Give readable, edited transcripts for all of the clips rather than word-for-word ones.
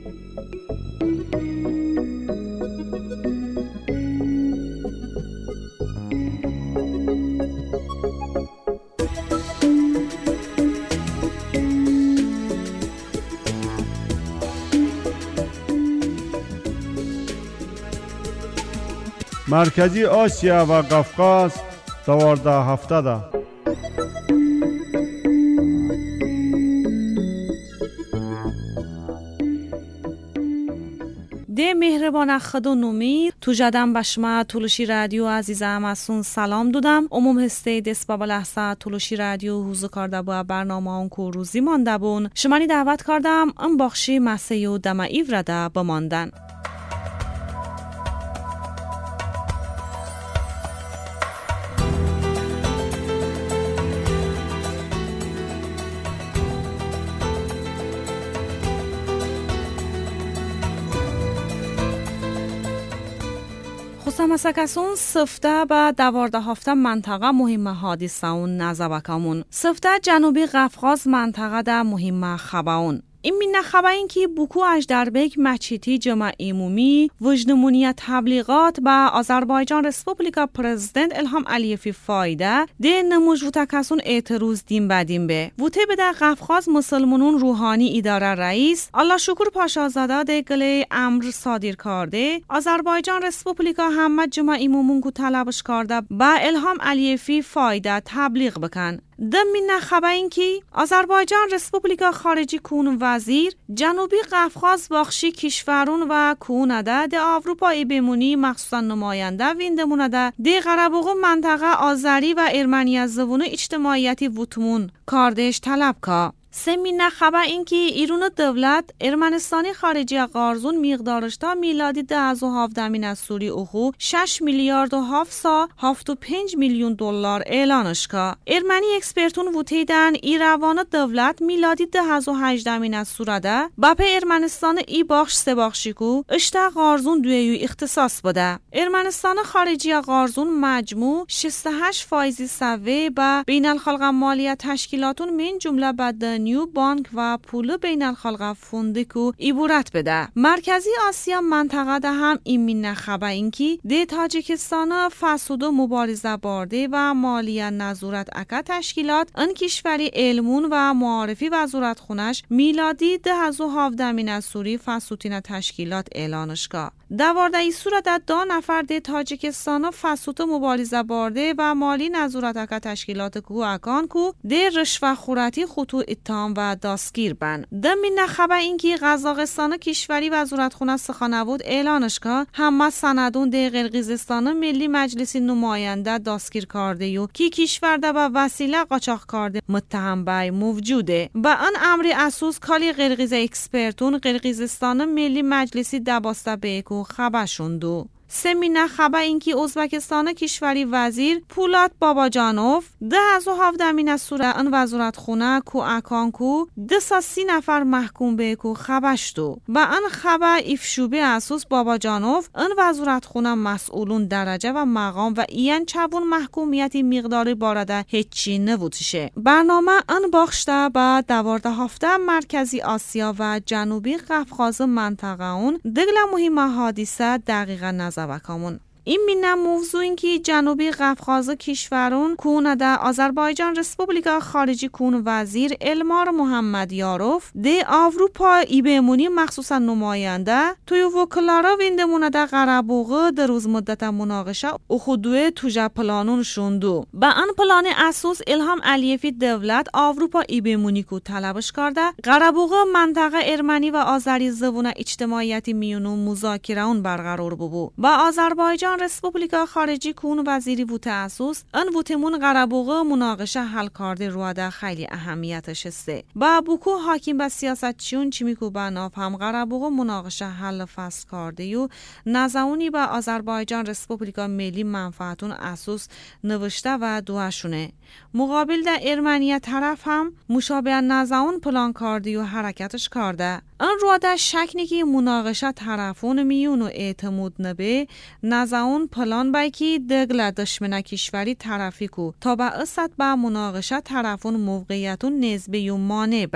مرکزی آسیا و قفقاز 12 هفته ده. ده مهربان خدا نومید تو جدم بشما تولوشی رادیو عزیزم ازون سلام دودم. عموم هسته دست بابا لحظه تولوشی رادیو حوزو کرده با برنامه اون که روزی مانده بون شمانی دعوت کردم ام بخشی مسیح و دم ایورده بماندن. مسکسون سفته به 12 هفته منطقه مهم حادثه اون نزوکمون. سفته جنوبی قفقاز منطقه ده مهم خباون. این مینه خباین که بوکو اجدربک مچیتی جمع ایمومی وجنمونی تبلیغات با آذربایجان رسپوبلیکا پرزیدنت الهام علیفی فایده ده نموج و تکسون اعتروز دیم بدیم به ووته بده قفقاز مسلمانون روحانی اداره رئیس الله شکر پاشازاده ده گله امر صادر کرده آذربایجان رسپوبلیکا همه جمع ایمومون کو طلبش کرده با الهام علیفی فایده تبلیغ بکن. دمین خبرین که آذربایجان رسپوبلیکا خارجی کون وزیر جنوبی قفقاز بخشی کشورون و کونده ده اروپایی بمونی مخصوصا نماینده ویندمونده ده غربوغ منطقه آذری و ارمنی زبون اجتماعیتی وطمون کاردش طلب که سمین خبر این که ایران دولت ارمنستانی خارجی قارزون مقدارش تا میلادی 2017 از سوری اوخو 6 میلیارد و 775 میلیون دلار اعلانش که ارمنی اکسپرتون ووتیدن ایروان دولت میلادی 2018 از سورده باپ ارمنستان ای بخش سه بخشی کو اشتا قارزون دویو اختصاص بده. ارمنستان خارجی قارزون مجموع 68% سوی با بین الخلق مالیات تشکیلاتون من جمله بعد نیو بانک و پول بین الخلق فوندکو عبارت بده. مرکزی آسیا منطقه ده هم این مینه خبر این که ده تاجیکستان فسود و مبارزه بارده و مالیه نظورت اکا تشکیلات ان کشوری علمون و معارفی وزارت خونش میلادی 2017 از سوری فسوتین تشکیلات اعلانش که دوارده ای صورت 2 نفر ده تاجیکستان فسود مبارزه بارده و مالی نظورت اکا تشکیلات کو اکان کو ده رشوه خورتی خطو اتهام و دستگیر بن. دمین خبر این که قزاقستان کشوری وزارت خونه سخنوود اعلانش که همه سندون ده قرقیزستان ملی مجلسی نماینده دستگیر کرده یو کی کشور ده با وسیله قاچاق کرده متهم بای موجوده. با آن امر اساس کالی قرقیز اکسپرتون قرقیزستان ملی مجلسی دباسته بیکو خبر شوندو. سمینه خبر این که ازبکستان کشوری وزیر پولاد باباجانوف 2017 از سوره ان وزارت خونه کو اکان کو 230 نفر محکوم به کو خبشتو و ان خبر افشوبه اساس باباجانوف ان وزارت خونه مسئولون درجه و مقام و این چبون محکومیتی مقداری بارده هیچی نبودشه. برنامه ان بخشته با 12 هفته مرکزی آسیا و جنوبی قفقاز منطقه اون دگل مهم حادثه دقیقا نزوکامون. این مینه موضوع این که جنوبی قفقاز کشورون کونده آذربایجان رسپوبلیکا خارجی کون وزیر المار محمد یاروف ده اروپا ای بمونی مخصوصا نماینده توی وکلارا ویندمونه ده غربوغه در روز مدت مناقشه او خودوه توجه پلانون شوندو. با ان پلان اساس الهام علیفی دولت اروپا ای بمونی کو طلبش کرده غربوغه منطقه ارمنی و آذری زبون اجتماعیتی میونو مذاکره اون برقرار ببو. با آذربایجان رسپوبلیکا خارجی کون وزیری بوته اساس ان بوتمون قربوغه مناقشه حل کرده رواده خیلی اهمیتش هسته. با بوکو حاکم به سیاست چون چیمیکو بناف هم قربوغه مناقشه حل فصل کرده یو نزاونی با آذربایجان رسپوبلیکا ملی منفعتون اساس نوشته و دوشونه. مقابل ده ارمنیه طرف هم مشابه نزاون پلان کرده و حرکتش کرده. ان رواده شکنی که مناقشه طرفون میون و اعتمود نبه نزاون پلان بای که دگل دشمن کشوری طرفی کو تا با اصد با مناقشه طرفون موقعیتون نسبی و مانع بای.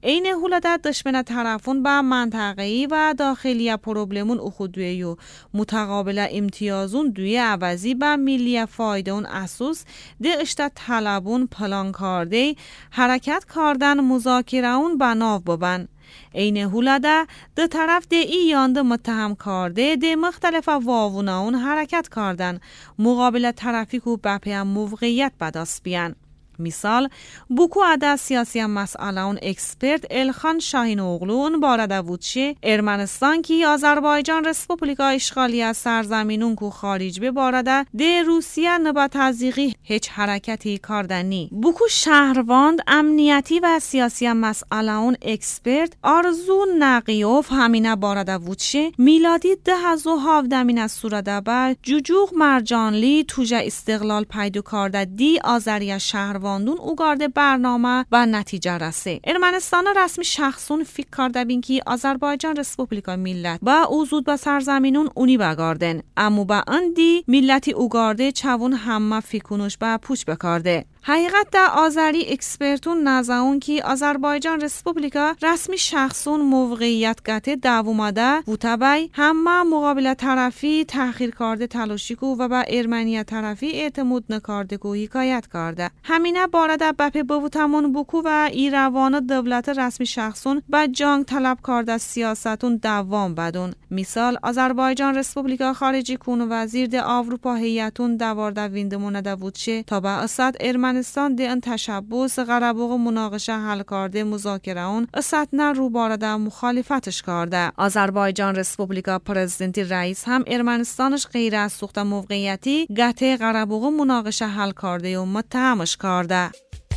این هولده دشمن طرفون با منطقه‌ای و داخلی پروبلمون اخودویو متقابل امتیازون دوی عوضی با ملی فایده اون اساس ده اشتا طلبون پلان کارده حرکت کاردن مذاکره اون بناو ببن. این هولده ده طرف ده ای یانده متهم کرده ده مختلف واونا اون حرکت کردن مقابل طرفی که بپی موقعیت بدست بیان. مثال بوکو عده سیاسی مسئله اون اکسپرت الخان شاهین اغلون بارده وودشه ارمنستان کی آذربایجان رسپوبلیکا اشغالی از سرزمینون کو خارج به بارده ده روسیه نبا تزیقی هیچ حرکتی کاردنی. بوکو شهرواند امنیتی و سیاسی مسئله اون اکسپرت آرزو نقیوف همینه بارده وودشه میلادی 2017 از سورده با جوجوغ مرجانلی توجه استقلال پیدا کرده دی آذریه شهر واندون اوگارده برنامه و نتیجه رسه. ارمنستان رسمی شخصون فکر کرده بین که آذربایجان رسپوبلیکا ملت با اوزود با سرزمینون اونی بگاردن. اما با اندی ملتی اوگارده چوون همه فکرونش با پوچ بکارده. حقیقت در آذری اکسپرتون نزاون که آذربایجان رسپوبلیکا رسمی شخصون موقعیت گته دوومده و تبعی همه مقابل طرفی تأخیر کرده تلاشی کو و با ارمنیا طرفی اعتماد نکارده کو حکایت کرده. همینه بارده بپی بوتمون بوکو و ایروان دولت رسمی شخصون با جنگ طلب کرده سیاستون دوام بدون. مثال آذربایجان رسپوبلیکا خارجی کون وزیر ده اروپا هیئتون دوارده ویندمونه دوودشه تا با اسد ارمنستان ده ان تشبوس قربوق مناقشه حل کرده مذاکره اون اسد نه رو بارده مخالفتش کرده. آذربایجان رسپوبلیکا پرزیدنتی رئیس هم ارمنستانش غیر از سوخت موقعیتی گته قربوق مناقشه حل کرده و متهمش کرده.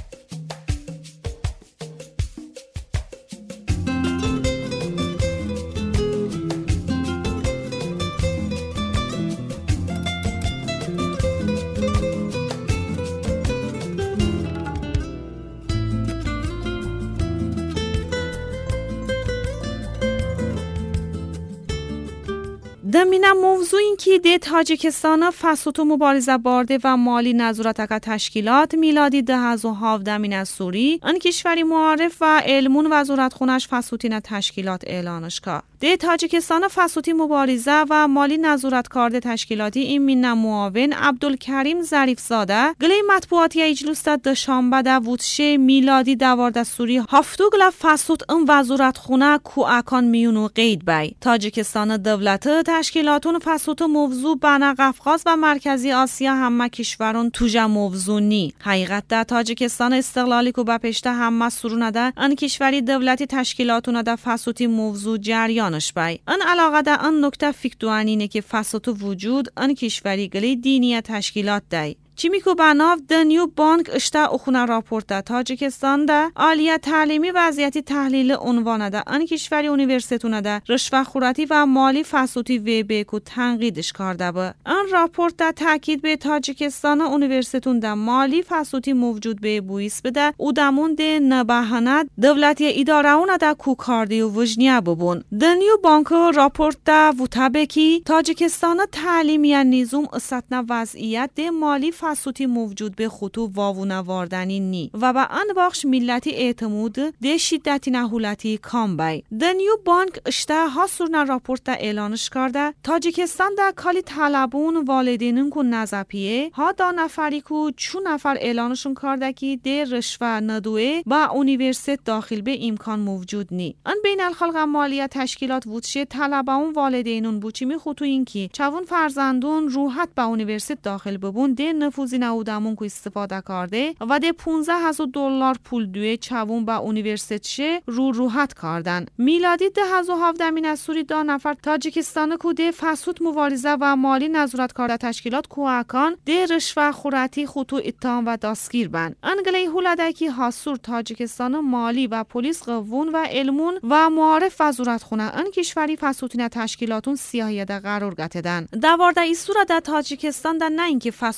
دمینه موضوع این که ده تاجیکستان فسوتو مبارزه بارده و مالی نظارت تشکیلات میلادی 2017 از سوری ان کشوری معارف و علمون وزارت خونش فسوتین تشکیلات اعلانش که ده تاجیکستان فسوتی مبارزه و مالی نظارت کارده تشکیلاتی این مینه معاون عبدالکریم ظریف زاده گلی مطبوعاتی اجلوس ده دوشنبه ده وودشه میلادی 12 سوری هفتوگل فسوت ان وزارت خونه کو اکان میونو قید بای تاجیکستان دولت تشکیلاتون فسوت موضوع بنا قفقاز و مرکزی آسیا همه کشورون توجه موضوع نی. حقیقت ده تاجیکستان استقلالی کو بپشته همه سرونده ان کشوری دولتی تشکیلاتون ده فسوتی موضوع جریانش بای. ان علاقه ده ان نکته فکتوانینه که فسوت وجود ان کشوری گلی دینی تشکیلات دای. چیمیکو بناف دنیو بانک اشتا اخونه راپورت تاجیکستان ده عالیه تعلیمی وضعیتی تحلیل عنوانه ده ان کشوری اونیورسیتونه ده رشوه خوراتی و مالی فسوتی و بیکو تنقیدش کرده با. ان راپورت ده تاکید به تاجیکستان اونیورسیتون ده مالی فسوتی موجود به بویس بده او دمون ده نبهند دولتی اداره اونه ده کو کارده و وجنیه ببون. دنیو بانک راپورت ده و تبکی تاجیکستان تعلیمی نیزوم استنا وضعیت ده مالی فسوتی موجود به خطو واوونه واردنی نی و با ان بخش ملتی اعتماد ده شدتی نهولتی کام بای. دنیو بانک اشته ها سرنا راپورت اعلانش کرده تاجیکستان ده کالی طلبون والدینون کو نزپیه ها دا نفری کو چون نفر اعلانشون کرده که ده رشوه ندوه با اونیورسیت داخل به امکان موجود نی. ان بین الخلق مالیه تشکیلات وودشه طلبون والدینون بوچی می خطو این که چون فرزندون روحت با اونیورسیت داخل ببون ده نفوذی نودمون کو استفاده کرده و ده $15,000 پول دوی چوون با اونیورسیت شه روحت کردن. میلادی 2017 از سوری دا نفر تاجیکستان کو ده فسود مبارزه و مالی نظارت کرده تشکیلات کوهکان ده رشوه خوراتی خطو اتهام و دستگیر بن. انگلی هولدکی حاسور تاجیکستان مالی و پلیس قوون و علمون و معارف وزارت خونه ان کشوری فسودین تشکیلاتون سیاهی ده قرار گتدن. دوارده ای صورت تاجیکستان ده نه اینکه فسودی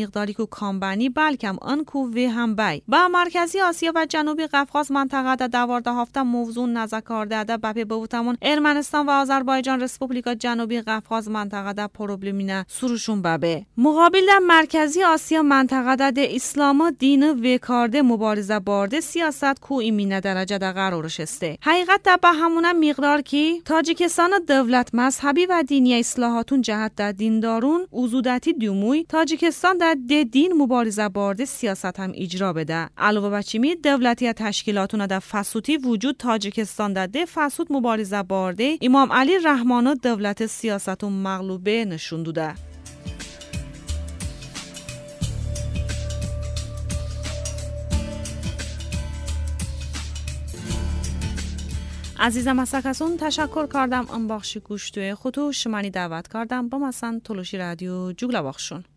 مقداری کو کامبنی بلکم آن کو وی هم بای با مرکزی آسیا و جنوبی قفقاز منطقه دا دوارده هفته موضوع نزکارده ده بپی بوتمون ارمنستان و آذربایجان رسپوبلیکا جنوبی قفقاز منطقه دا پروبلمینه سروشون ببه مقابل ده مرکزی آسیا منطقه دا ده اسلاما دین وکارده مبارزه بارده سیاست کو ایمینه درجه دا قرارش استه حقیقت ده به همونه مقدار کی تاجیکستان دولت مذهبی و دینی اصلاحاتون جهت ده دیندارون وزودتی دیوموی تاجیکستان ده دین مبارزه بارده سیاست هم اجرا بده علاوه بر چیمی دولتی تشکیلاتون ده فسوتی وجود تاجیکستان ده فسود مبارزه بارده امام علی رحمانو دولت سیاستون مغلوبه نشون داده. عزیزم از کسون تشکر کردم ام بخشی گوشتوی خودو شمانی دعوت کردم با مثلا تلوشی رادیو جوگلا بخشون